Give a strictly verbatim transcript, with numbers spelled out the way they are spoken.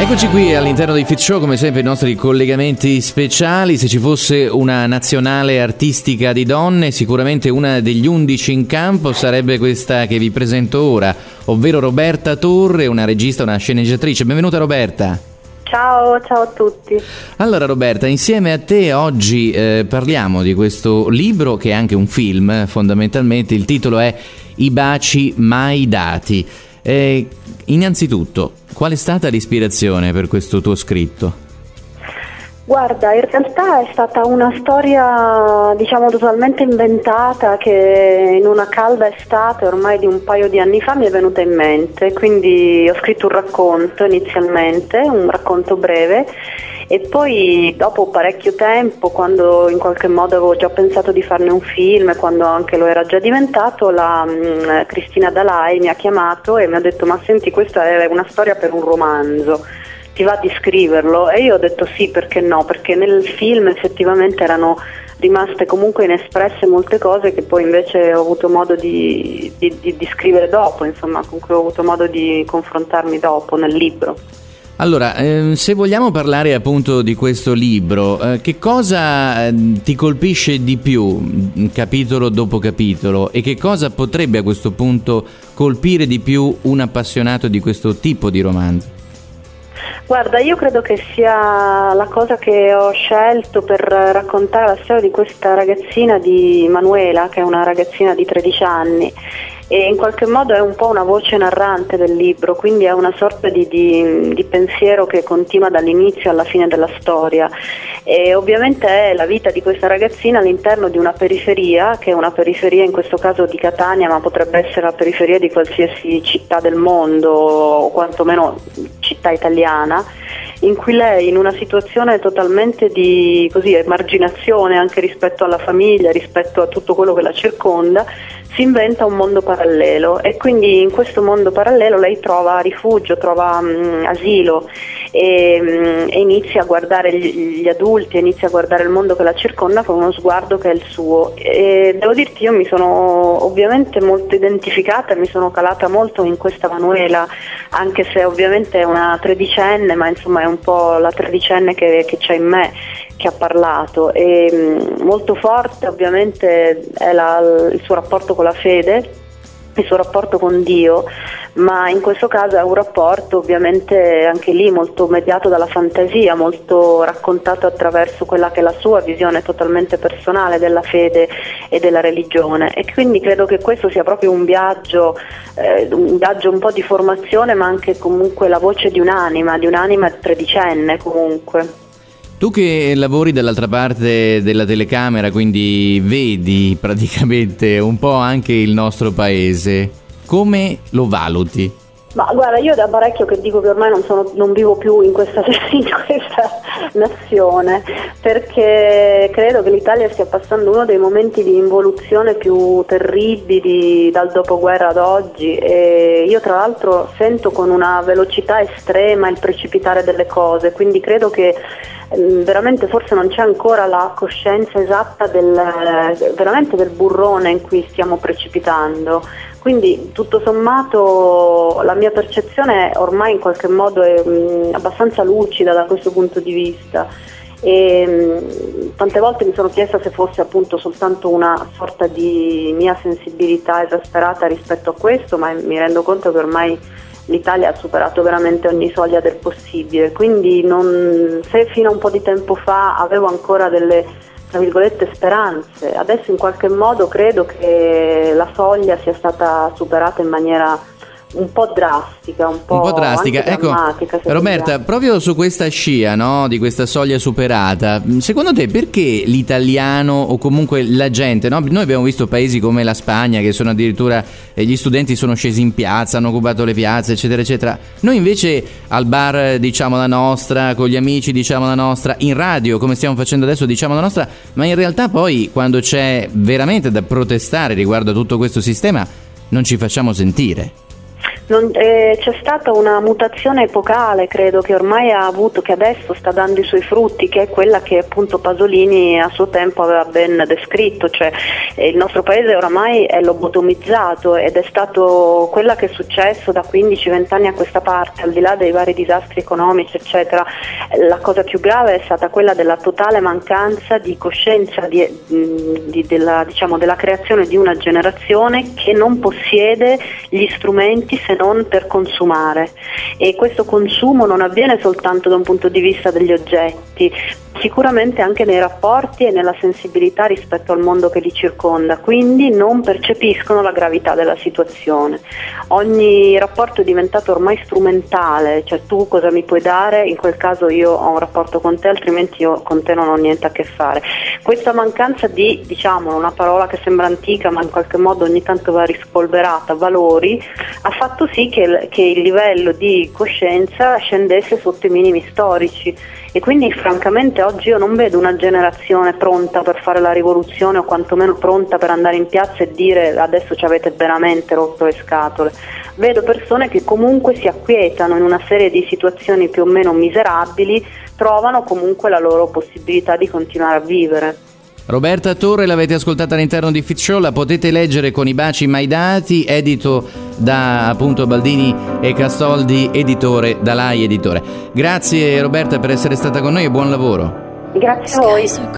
Eccoci qui all'interno dei Fit Show, come sempre i nostri collegamenti speciali. Se ci fosse una nazionale artistica di donne, sicuramente una degli undici in campo sarebbe questa che vi presento ora, ovvero Roberta Torre, una regista, una sceneggiatrice. Benvenuta Roberta. Ciao, ciao a tutti. Allora Roberta, insieme a te oggi eh, parliamo di questo libro che è anche un film, fondamentalmente. Il titolo è I baci mai dati. Eh, innanzitutto, qual è stata l'ispirazione per questo tuo scritto? Guarda, in realtà è stata una storia, diciamo, totalmente inventata che in una calda estate, ormai di un paio di anni fa, mi è venuta in mente. Quindi ho scritto un racconto inizialmente, un racconto breve, e poi dopo parecchio tempo, quando in qualche modo avevo già pensato di farne un film e quando anche lo era già diventato, la mh, Cristina Dalai mi ha chiamato e mi ha detto: ma senti, questa è una storia per un romanzo, ti va di scriverlo? E io ho detto sì, perché no, perché nel film effettivamente erano rimaste comunque inespresse molte cose che poi invece ho avuto modo di, di, di, di scrivere dopo, insomma, con cui ho avuto modo di confrontarmi dopo nel libro. Allora, eh, se vogliamo parlare appunto di questo libro, eh, che cosa eh, ti colpisce di più, capitolo dopo capitolo, e che cosa potrebbe a questo punto colpire di più un appassionato di questo tipo di romanzo? Guarda, io credo che sia la cosa che ho scelto per raccontare la storia di questa ragazzina, di Manuela, che è una ragazzina di tredici anni, e in qualche modo è un po' una voce narrante del libro, quindi è una sorta di, di, di pensiero che continua dall'inizio alla fine della storia. E ovviamente è la vita di questa ragazzina all'interno di una periferia, che è una periferia in questo caso di Catania, ma potrebbe essere la periferia di qualsiasi città del mondo, o quantomeno città italiana, in cui lei, in una situazione totalmente di così emarginazione anche rispetto alla famiglia, rispetto a tutto quello che la circonda, si inventa un mondo parallelo, e quindi in questo mondo parallelo lei trova rifugio, trova mh, asilo e, mh, e inizia a guardare gli, gli adulti, inizia a guardare il mondo che la circonda con uno sguardo che è il suo. E devo dirti, io mi sono ovviamente molto identificata, mi sono calata molto in questa Manuela, anche se ovviamente è una tredicenne, ma insomma è un po' la tredicenne che, che c'è in me, che ha parlato. E mh, molto forte ovviamente è la, il suo rapporto con la fede, il suo rapporto con Dio, ma in questo caso è un rapporto ovviamente anche lì molto mediato dalla fantasia, molto raccontato attraverso quella che è la sua visione totalmente personale della fede e della religione. E quindi credo che questo sia proprio un viaggio, eh, un viaggio un po' di formazione, ma anche comunque la voce di un'anima, di un'anima tredicenne comunque. Tu che lavori dall'altra parte della telecamera, quindi vedi praticamente un po' anche il nostro paese, come lo valuti? Ma guarda, io da parecchio che dico che ormai non, sono, non vivo più in questa, in questa nazione, perché credo che l'Italia stia passando uno dei momenti di involuzione più terribili dal dopoguerra ad oggi, e io tra l'altro sento con una velocità estrema il precipitare delle cose, quindi credo che veramente forse non c'è ancora la coscienza esatta del, veramente del burrone in cui stiamo precipitando. Quindi tutto sommato la mia percezione ormai in qualche modo è mh, abbastanza lucida da questo punto di vista, e mh, tante volte mi sono chiesta se fosse appunto soltanto una sorta di mia sensibilità esasperata rispetto a questo, ma mi rendo conto che ormai l'Italia ha superato veramente ogni soglia del possibile. Quindi non, se fino a un po' di tempo fa avevo ancora delle, tra virgolette, speranze, adesso in qualche modo credo che la soglia sia stata superata in maniera un po' drastica, un po', un po' drastica. Anche ecco, drammatica. Roberta, vogliamo. Proprio su questa scia, no, di questa soglia superata, secondo te perché l'italiano, o comunque la gente, no? Noi abbiamo visto paesi come la Spagna che sono addirittura, eh, gli studenti sono scesi in piazza, hanno occupato le piazze, eccetera eccetera. Noi invece al bar diciamo la nostra, con gli amici diciamo la nostra, in radio come stiamo facendo adesso diciamo la nostra, ma in realtà poi quando c'è veramente da protestare riguardo a tutto questo sistema non ci facciamo sentire. Non, eh, c'è stata una mutazione epocale, credo, che ormai ha avuto, che adesso sta dando i suoi frutti, che è quella che appunto Pasolini a suo tempo aveva ben descritto, cioè eh, il nostro paese oramai è lobotomizzato ed è stato quella che è successo da quindici venti anni a questa parte, al di là dei vari disastri economici eccetera. La cosa più grave è stata quella della totale mancanza di coscienza di, di, della, diciamo, della creazione di una generazione che non possiede gli strumenti se non per consumare, e questo consumo non avviene soltanto da un punto di vista degli oggetti, sicuramente anche nei rapporti e nella sensibilità rispetto al mondo che li circonda, quindi non percepiscono la gravità della situazione. Ogni rapporto è diventato ormai strumentale, cioè tu cosa mi puoi dare, in quel caso io ho un rapporto con te, altrimenti io con te non ho niente a che fare. Questa mancanza di, diciamo, una parola che sembra antica ma in qualche modo ogni tanto va rispolverata, valori, ha fatto sì che, che il livello di coscienza scendesse sotto i minimi storici, e quindi francamente oggi io non vedo una generazione pronta per fare la rivoluzione, o quantomeno pronta per andare in piazza e dire adesso ci avete veramente rotto le scatole. Vedo persone che comunque si acquietano in una serie di situazioni più o meno miserabili, trovano comunque la loro possibilità di continuare a vivere. Roberta Torre l'avete ascoltata all'interno di Fit Show, la potete leggere con I baci mai dati, edito da appunto Baldini e Castoldi, editore da Lai Editore. Grazie Roberta per essere stata con noi e buon lavoro. Grazie a voi.